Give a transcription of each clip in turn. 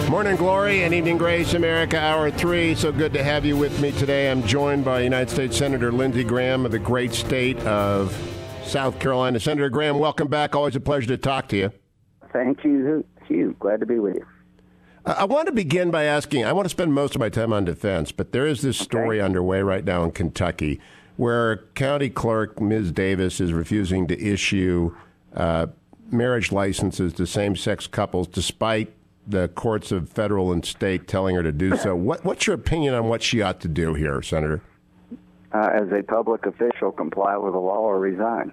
Morning Glory and Evening Grace, America, Hour 3. So good to have you with me today. I'm joined by United States Senator Lindsey Graham of the great state of South Carolina. Senator Graham, welcome back. Always a pleasure to talk to you. Thank you, Hugh. Glad to be with you. I want to begin by asking, I want to spend most of my time on defense, but there is this story underway right now in Kentucky where County Clerk Ms. Davis is refusing to issue marriage licenses to same-sex couples despite the courts of federal and state telling her to do so. What's your opinion on what she ought to do here, Senator? As a public official, comply with the law or resign.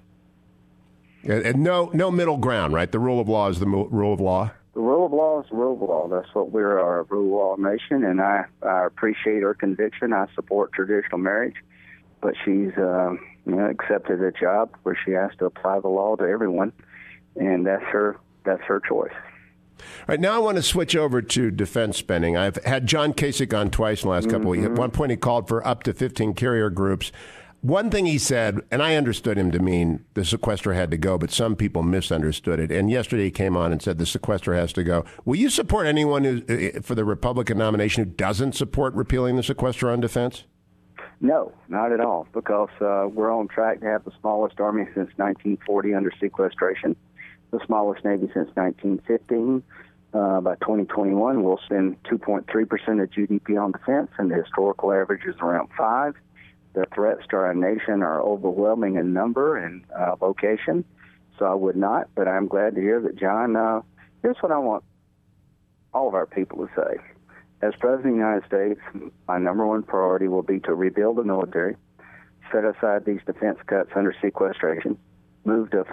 And no middle ground, right? The rule of law is the rule of law? The rule of law is the rule of law. That's what we're, a rule of law nation, and I appreciate her conviction. I support traditional marriage, but she's accepted a job where she has to apply the law to everyone, and that's her choice. All right, now I want to switch over to defense spending. I've had John Kasich on twice in the last couple of weeks. At one point, he called for up to 15 carrier groups. One thing he said, and I understood him to mean the sequester had to go, but some people misunderstood it. And yesterday he came on and said the sequester has to go. Will you support anyone who, for the Republican nomination who doesn't support repealing the sequester on defense? No, not at all, because we're on track to have the smallest army since 1940 under sequestration, the smallest Navy since 1915. By 2021, we'll spend 2.3% of GDP on defense, and the historical average is around 5%. The threats to our nation are overwhelming in number and location, so I would not, but I'm glad to hear that John, here's what I want all of our people to say. As President of the United States, my number one priority will be to rebuild the military, set aside these defense cuts under sequestration, move to a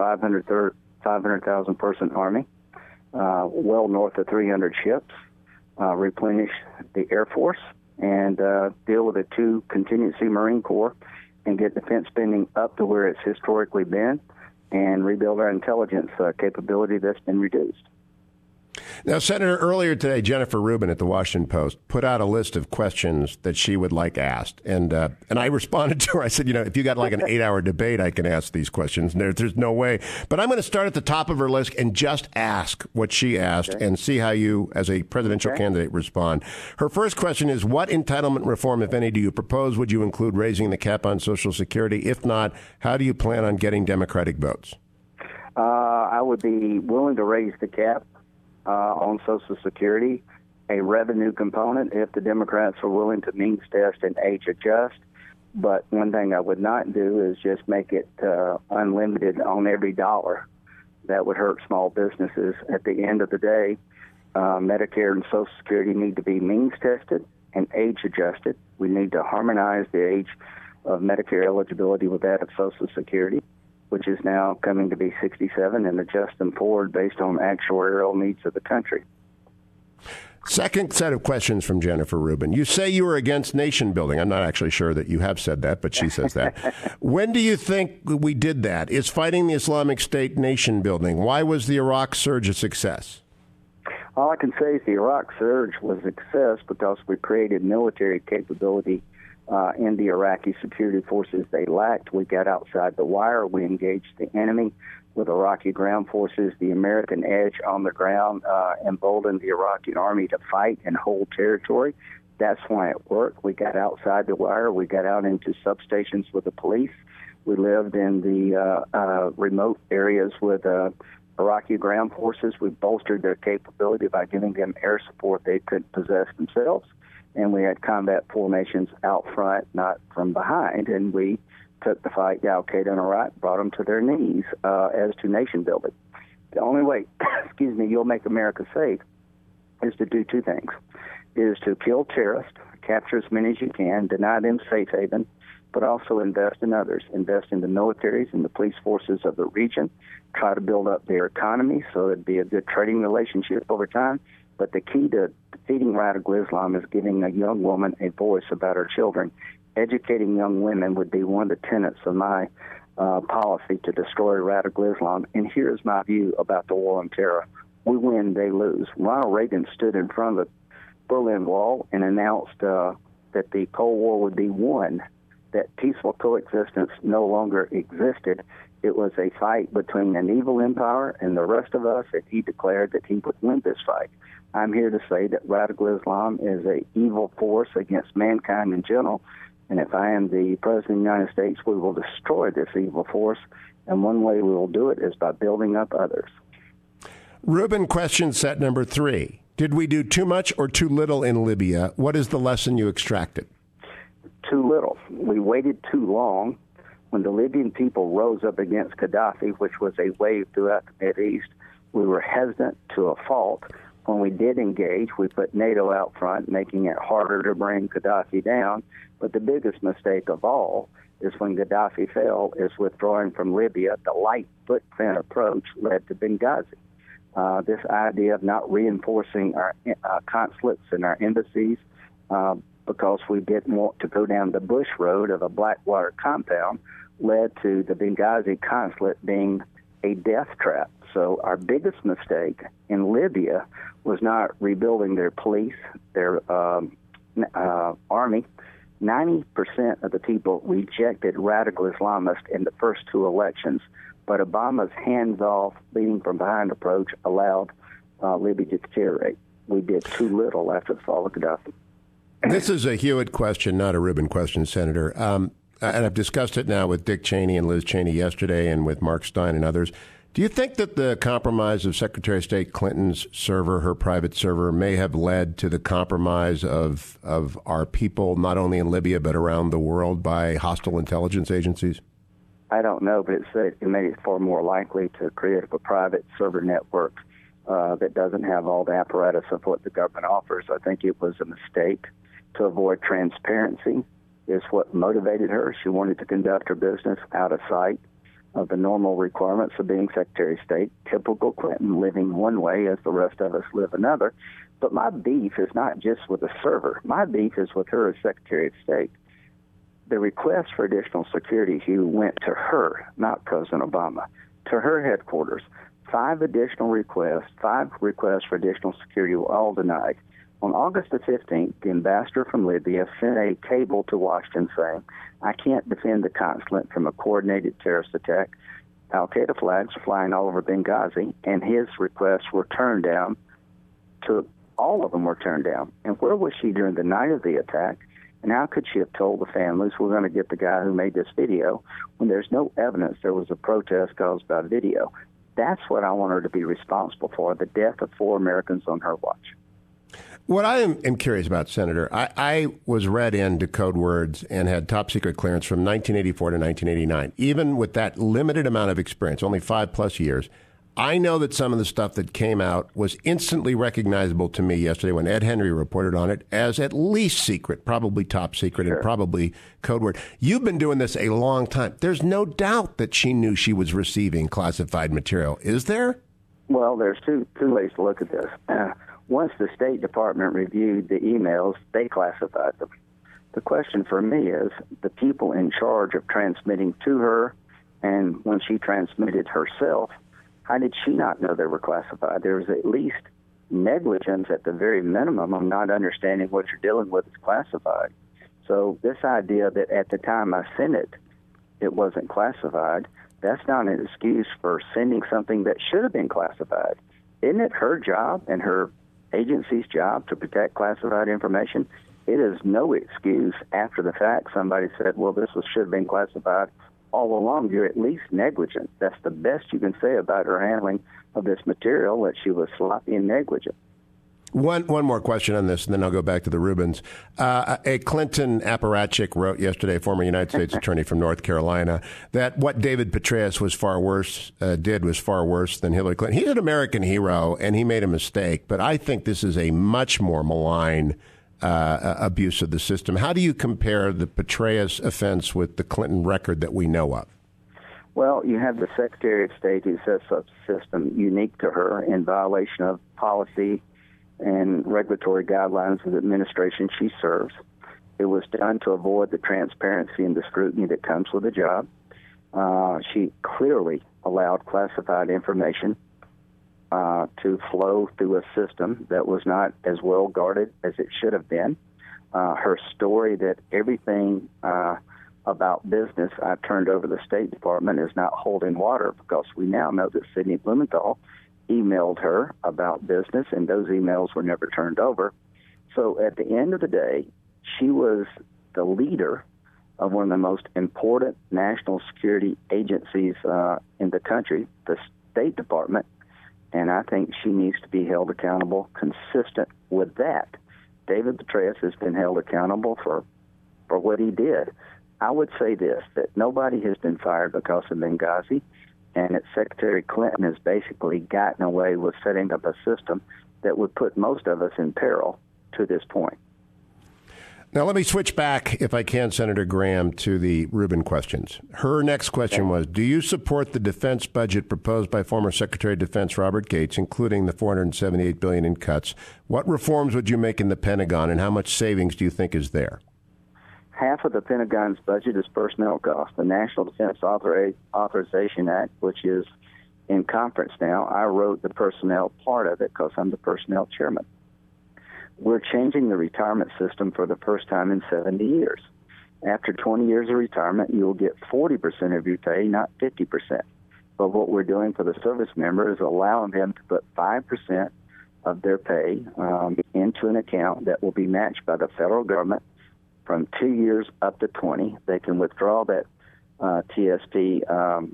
500,000 person army, well north of 300 ships, replenish the Air Force, and deal with the 2 contingency Marine Corps and get defense spending up to where it's historically been and rebuild our intelligence capability that's been reduced. Now, Senator, earlier today, Jennifer Rubin at the Washington Post put out a list of questions that she would like asked. And I responded to her. I said, if you got like an 8-hour debate, I can ask these questions. And there's no way. But I'm going to start at the top of her list and just ask what she asked and see how you, as a presidential candidate, respond. Her first question is, what entitlement reform, if any, do you propose? Would you include raising the cap on Social Security? If not, how do you plan on getting Democratic votes? I would be willing to raise the cap on Social Security, a revenue component if the Democrats are willing to means test and age adjust. But one thing I would not do is just make it unlimited on every dollar. That would hurt small businesses. At the end of the day, Medicare and Social Security need to be means tested and age adjusted. We need to harmonize the age of Medicare eligibility with that of Social Security, which is now coming to be 67, and adjust them forward based on actuarial needs of the country. Second set of questions from Jennifer Rubin. You say you were against nation building. I'm not actually sure that you have said that, but she says that. When do you think we did that? Is fighting the Islamic State nation building? Why was the Iraq surge a success? All I can say is the Iraq surge was a success because we created military capability in the Iraqi security forces they lacked. We got outside the wire. We engaged the enemy with Iraqi ground forces. The American edge on the ground emboldened the Iraqi army to fight and hold territory. That's why it worked. We got outside the wire. We got out into substations with the police. We lived in the remote areas with Iraqi ground forces. We bolstered their capability by giving them air support they couldn't possess themselves. And we had combat formations out front, not from behind. And we took the fight to Al-Qaeda in Iraq, brought them to their knees as to nation building. The only way, you'll make America safe is to do 2 things. Is to kill terrorists, capture as many as you can, deny them safe haven, but also invest in others. Invest in the militaries and the police forces of the region. Try to build up their economy so it'd be a good trading relationship over time. But the key to defeating radical Islam is giving a young woman a voice about her children. Educating young women would be one of the tenets of my policy to destroy radical Islam. And here's my view about the war on terror. We win, they lose. Ronald Reagan stood in front of the Berlin Wall and announced that the Cold War would be won, that peaceful coexistence no longer existed. It was a fight between an evil empire and the rest of us, and he declared that he would win this fight. I'm here to say that radical Islam is an evil force against mankind in general. And if I am the President of the United States, we will destroy this evil force. And one way we will do it is by building up others. Ruben, question set number 3. Did we do too much or too little in Libya? What is the lesson you extracted? Too little. We waited too long. When the Libyan people rose up against Gaddafi, which was a wave throughout the Mideast, we were hesitant to a fault. When we did engage, we put NATO out front, making it harder to bring Gaddafi down. But the biggest mistake of all is when Gaddafi fell, is withdrawing from Libya. The light footprint approach led to Benghazi. This idea of not reinforcing our consulates and our embassies because we didn't want to go down the Bush road of a Blackwater compound led to the Benghazi consulate being a death trap. So our biggest mistake in Libya was not rebuilding their police, their army. 90% of the people rejected radical Islamists in the first 2 elections, but Obama's hands-off, leading from behind approach allowed Libya to deteriorate. We did too little after the fall of Gaddafi. This is a Hewitt question, not a Rubin question, Senator. And I've discussed it now with Dick Cheney and Liz Cheney yesterday and with Mark Stein and others. Do you think that the compromise of Secretary of State Clinton's server, her private server, may have led to the compromise of our people, not only in Libya but around the world, by hostile intelligence agencies? I don't know, but it made it far more likely to create a private server network that doesn't have all the apparatus of what the government offers. I think it was a mistake to avoid transparency is what motivated her. She wanted to conduct her business out of sight of the normal requirements of being Secretary of State, typical Clinton, living one way as the rest of us live another. But my beef is not just with the server. My beef is with her as Secretary of State. The request for additional security, Hugh, went to her, not President Obama, to her headquarters. 5 additional requests, 5 requests for additional security were all denied. On August the 15th, the ambassador from Libya sent a cable to Washington saying, I can't defend the consulate from a coordinated terrorist attack. Al-Qaeda flags are flying all over Benghazi, and his requests were turned down. All of them were turned down. And where was she during the night of the attack? And how could she have told the families, we're going to get the guy who made this video, when there's no evidence there was a protest caused by video? That's what I want her to be responsible for, the death of 4 Americans on her watch. What I am curious about, Senator, I was read into code words and had top secret clearance from 1984 to 1989. Even with that limited amount of experience, only 5+ years, I know that some of the stuff that came out was instantly recognizable to me yesterday when Ed Henry reported on it as at least secret, probably top secret, Sure. And probably code word. You've been doing this a long time. There's no doubt that she knew she was receiving classified material. Is there? Well, there's two ways to look at this. Once the State Department reviewed the emails, they classified them. The question for me is the people in charge of transmitting to her, and when she transmitted herself, how did she not know they were classified? There was at least negligence at the very minimum of not understanding what you're dealing with is classified. So this idea that at the time I sent it, it wasn't classified, that's not an excuse for sending something that should have been classified. Isn't it her job and her agency's job to protect classified information? It is no excuse after the fact somebody said, well, should have been classified all along. You're at least negligent. That's the best you can say about her handling of this material, that she was sloppy and negligent. One more question on this, and then I'll go back to the Rubens. A Clinton apparatchik wrote yesterday, former United States attorney from North Carolina, that what David Petraeus did was far worse than Hillary Clinton. He's an American hero, and he made a mistake, but I think this is a much more malign abuse of the system. How do you compare the Petraeus offense with the Clinton record that we know of? Well, you have the Secretary of State who sets up a system unique to her in violation of policy and regulatory guidelines of the administration she serves. It was done to avoid the transparency and the scrutiny that comes with the job. She clearly allowed classified information to flow through a system that was not as well guarded as it should have been. Her story that everything about business I turned over to the State Department is not holding water, because we now know that Sidney Blumenthal emailed her about business, and those emails were never turned over. So at the end of the day, she was the leader of one of the most important national security agencies in the country, the State Department, and I think she needs to be held accountable consistent with that. David Petraeus has been held accountable for what he did. I would say this, that nobody has been fired because of Benghazi, and that Secretary Clinton has basically gotten away with setting up a system that would put most of us in peril to this point. Now, let me switch back, if I can, Senator Graham, to the Rubin questions. Her next question was, do you support the defense budget proposed by former Secretary of Defense Robert Gates, including the $478 billion in cuts? What reforms would you make in the Pentagon, and how much savings do you think is there? Half of the Pentagon's budget is personnel costs. The National Defense Authorization Act, which is in conference now, I wrote the personnel part of it because I'm the personnel chairman. We're changing the retirement system for the first time in 70 years. After 20 years of retirement, you'll get 40% of your pay, not 50%. But what we're doing for the service member is allowing them to put 5% of their pay into an account that will be matched by the federal government from 2 years up to 20. They can withdraw that TSP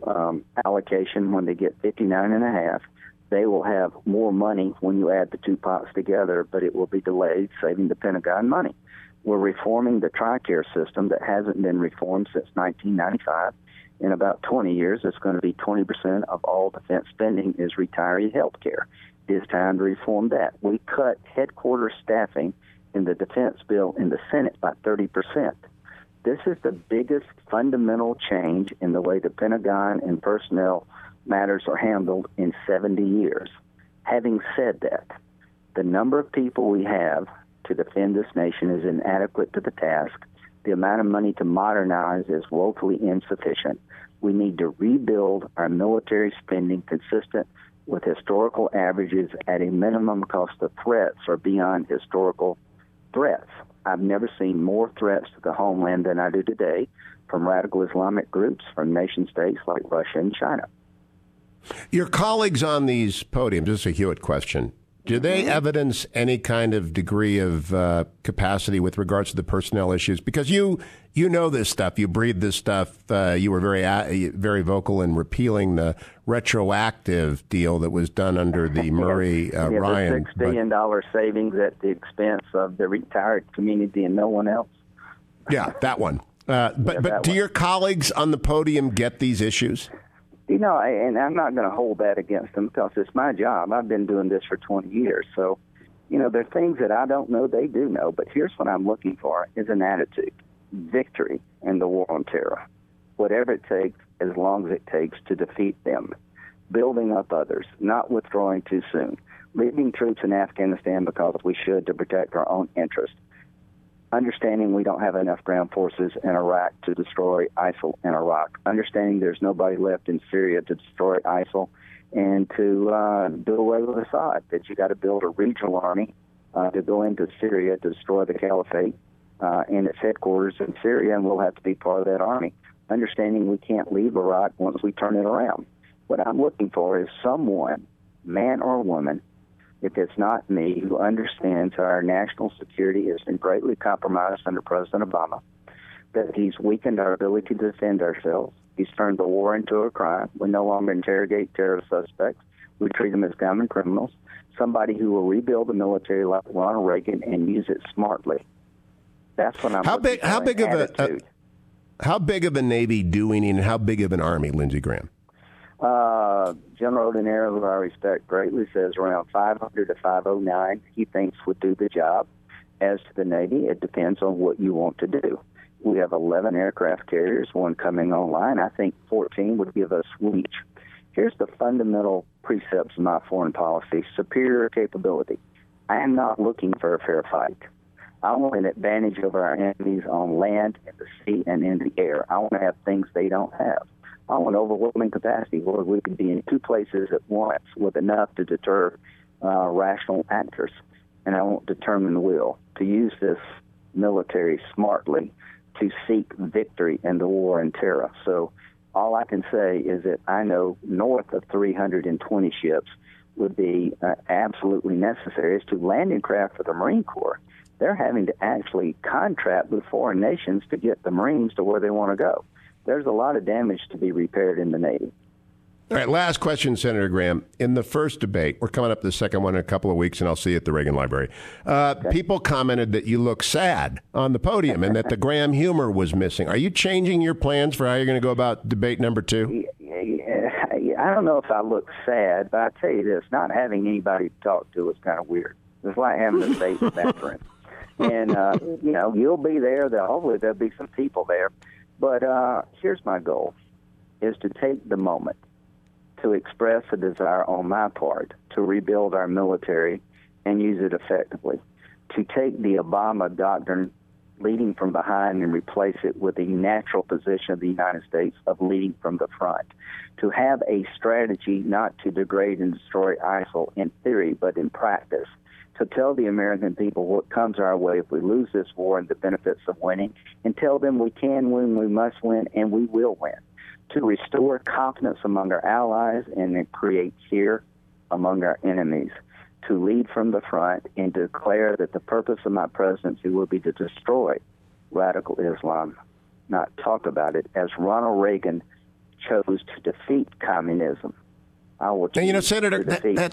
allocation when they get 59 and a half. They will have more money when you add the two pots together, but it will be delayed, saving the Pentagon money. We're reforming the TRICARE system that hasn't been reformed since 1995. In about 20 years, it's going to be 20% of all defense spending is retiree health care. It is time to reform that. We cut headquarters staffing in the defense bill in the Senate by 30%. This is the biggest fundamental change in the way the Pentagon and personnel matters are handled in 70 years. Having said that, the number of people we have to defend this nation is inadequate to the task. The amount of money to modernize is woefully insufficient. We need to rebuild our military spending consistent with historical averages at a minimum because the threats are beyond historical threats. I've never seen more threats to the homeland than I do today from radical Islamic groups from nation states like Russia and China. Your colleagues on these podiums, this is a Hewitt question, do they evidence any kind of degree of capacity with regards to the personnel issues? Because you know this stuff, you breathe this stuff. You were very vocal in repealing the retroactive deal that was done under the Murray Ryan. The $6 billion savings at the expense of the retired community and no one else. Yeah, that one. But do your colleagues on the podium get these issues? You know, and I'm not going to hold that against them because it's my job. I've been doing this for 20 years. So, you know, there are things that I don't know they do know. But here's what I'm looking for is an attitude, victory in the war on terror, whatever it takes, as long as it takes to defeat them, building up others, not withdrawing too soon, leaving troops in Afghanistan because we should to protect our own interests, understanding we don't have enough ground forces in Iraq to destroy ISIL in Iraq, understanding there's nobody left in Syria to destroy ISIL, and to do away with Assad, that you got to build a regional army to go into Syria to destroy the caliphate and its headquarters in Syria, and we'll have to be part of that army, understanding we can't leave Iraq once we turn it around. What I'm looking for is someone, man or woman, if it's not me, who understands how our national security has been greatly compromised under President Obama, that he's weakened our ability to defend ourselves. He's turned the war into a crime. We no longer interrogate terrorist suspects. We treat them as common criminals. Somebody who will rebuild the military like Ronald Reagan and use it smartly. That's what I'm looking for. How big of a Navy do we need, and how big of an Army, Lindsey Graham? General Odinero, who I respect greatly, says around 500 to 509 he thinks would do the job. As to the Navy, it depends on what you want to do. We have 11 aircraft carriers, one coming online. I think 14 would give us reach. Here's the fundamental precepts of my foreign policy: superior capability. I am not looking for a fair fight. I want an advantage over our enemies on land, in the sea, and in the air. I want to have things they don't have. I want overwhelming capacity where we could be in two places at once with enough to deter rational actors. And I want determined will to use this military smartly to seek victory in the war on terror. So all I can say is that I know north of 320 ships would be absolutely necessary is to landing craft for the Marine Corps. They're having to actually contract with foreign nations to get the Marines to where they want to go. There's a lot of damage to be repaired in the Navy. All right, last question, Senator Graham. In the first debate, we're coming up to the second one in a couple of weeks, and I'll see you at the Reagan Library. People commented that you look sad on the podium and that the Graham humor was missing. Are you changing your plans for how you're going to go about debate number 2? I don't know if I look sad, but I tell you this, not having anybody to talk to is kind of weird. It's like having a debate with veterans. And, you'll be there. Hopefully there'll be some people there. But here's my goal, is to take the moment to express a desire on my part to rebuild our military and use it effectively, to take the Obama doctrine leading from behind and replace it with the natural position of the United States of leading from the front, to have a strategy not to degrade and destroy ISIL in theory but in practice, to tell the American people what comes our way if we lose this war and the benefits of winning, and tell them we can win, we must win, and we will win, to restore confidence among our allies and then create fear among our enemies, to lead from the front and declare that the purpose of my presidency will be to destroy radical Islam, not talk about it, as Ronald Reagan chose to defeat communism. I will choose now, Senator,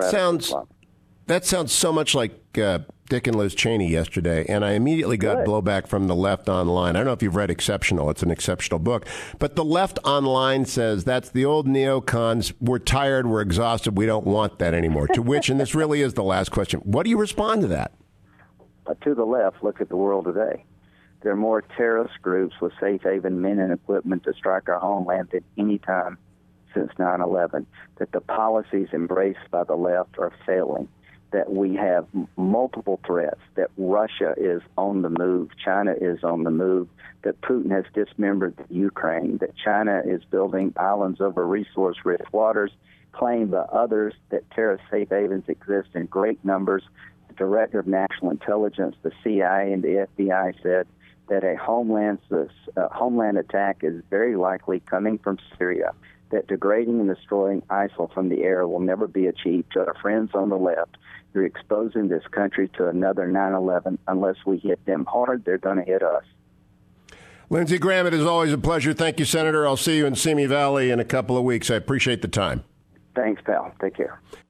that sounds so much like Dick and Liz Cheney yesterday, and I immediately got blowback from the left online. I don't know if you've read Exceptional. It's an exceptional book. But the left online says that's the old neocons. We're tired. We're exhausted. We don't want that anymore. To which, and this really is the last question, what do you respond to that? To the left, look at the world today. There are more terrorist groups with safe haven men and equipment to strike our homeland than any time since 9/11, that the policies embraced by the left are failing, that we have multiple threats, that Russia is on the move, China is on the move, that Putin has dismembered Ukraine, that China is building islands over resource-rich waters, claimed by others that terrorist safe havens exist in great numbers. The Director of National Intelligence, the CIA, and the FBI said that a homeland attack is very likely coming from Syria, that degrading and destroying ISIL from the air will never be achieved. To our friends on the left, you're exposing this country to another 9/11. Unless we hit them hard, they're going to hit us. Lindsey Graham, it is always a pleasure. Thank you, Senator. I'll see you in Simi Valley in a couple of weeks. I appreciate the time. Thanks, pal. Take care.